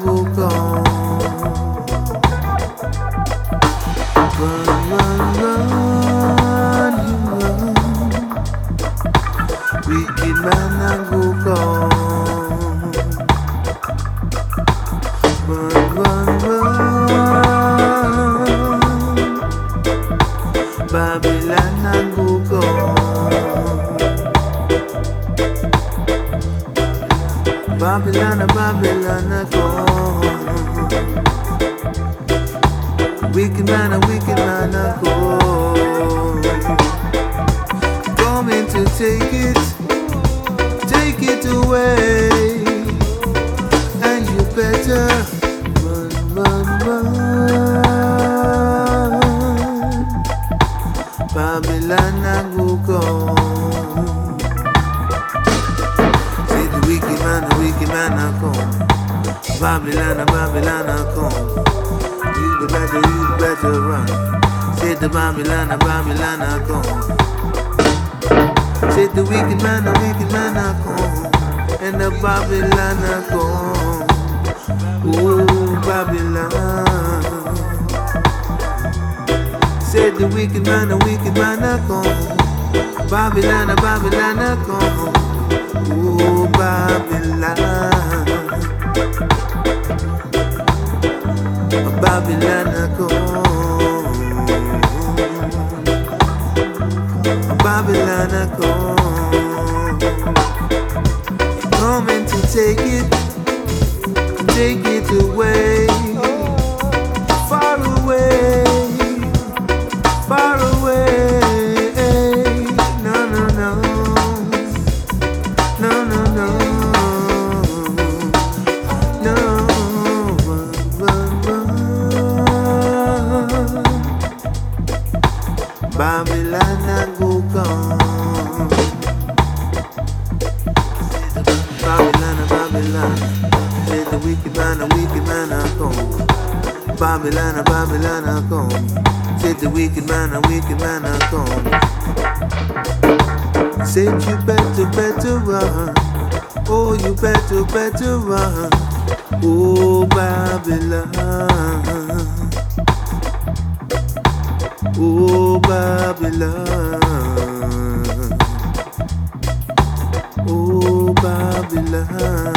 nanguko. Run, run, run, you run. Wicked man nanguko. Run, run, run. Babylon nanguko. Babylon, Babylon, go. Wicked man, go. Coming to take it away. And you better run, run, run. Babylon, go. Wicked man, I come. Babylon, Babylon, I come. You the better run. Say the Babylon, Babylon, I come. Say the wicked man, I come. And the Babylon, I come. Oh, Babylon. Say the wicked man, I come. Babylon, Babylon, I come. Oh, Babylon, Babylon, Babylon, coming to take it away, far away, far away. No, no, no. No, no, no, no, run, run, run. Babylon, I go gone. Babylon, Babylon, say the wicked man, I come. Babylon, Babylon, I come. Say the wicked man, I come. Said you better run. Oh, you better run. Oh, Babylon. Oh, Babylon. Oh, Babylon.